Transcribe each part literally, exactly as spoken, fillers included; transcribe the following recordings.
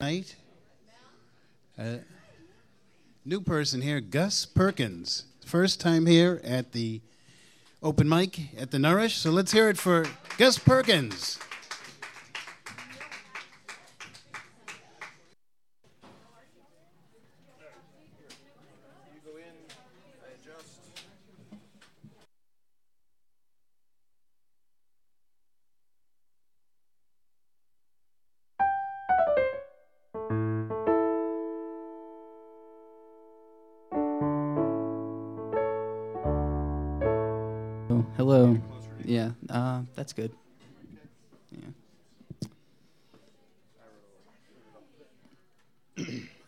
tonight. Uh, new person here, Gus Perkins. First time here at the open mic at the Nourish. So let's hear it for Gus Perkins. Oh, hello. Yeah, uh, that's good. Yeah.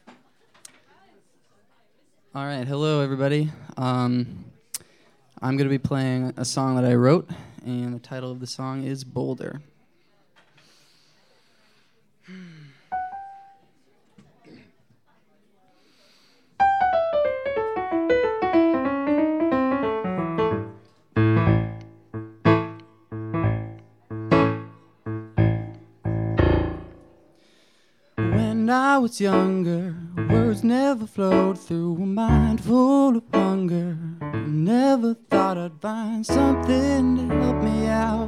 All right, hello everybody. Um, I'm going to be playing a song that I wrote, and the title of the song is Boulder. When I was younger, words never flowed through a mind full of hunger. Never thought I'd find something to help me out.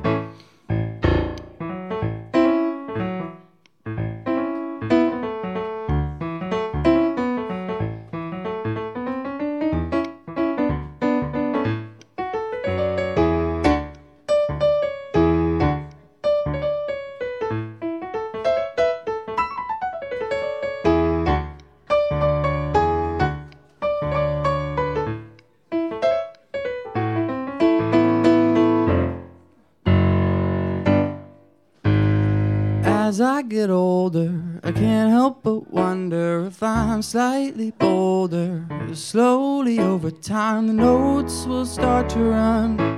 As I get older, I can't help but wonder if I'm slightly bolder. Slowly over time, the notes will start to run.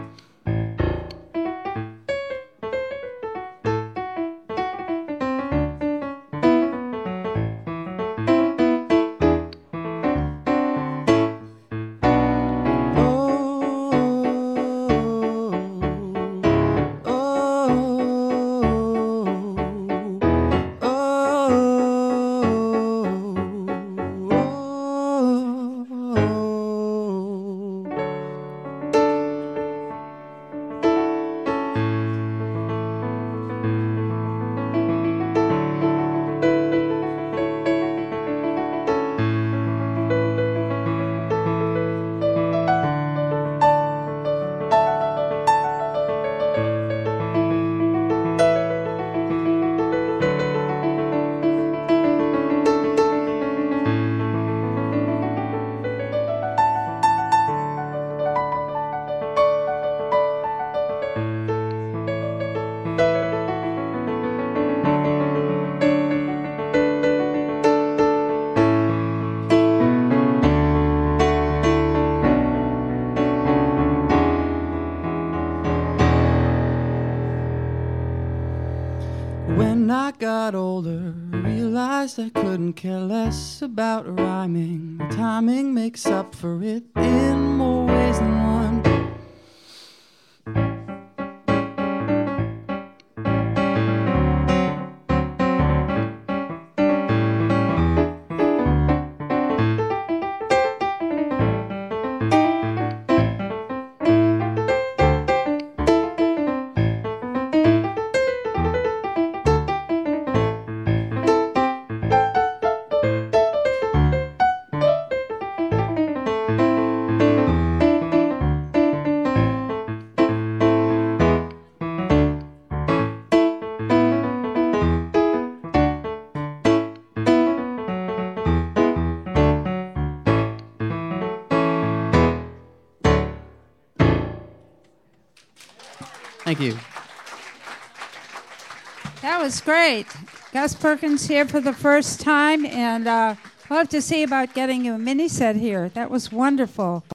When I got older, I realized I couldn't care less about rhyming. Timing makes up for it in more ways than one. Thank you. That was great. Gus Perkins here for the first time, and uh, we'll have to see about getting you a mini set here. That was wonderful.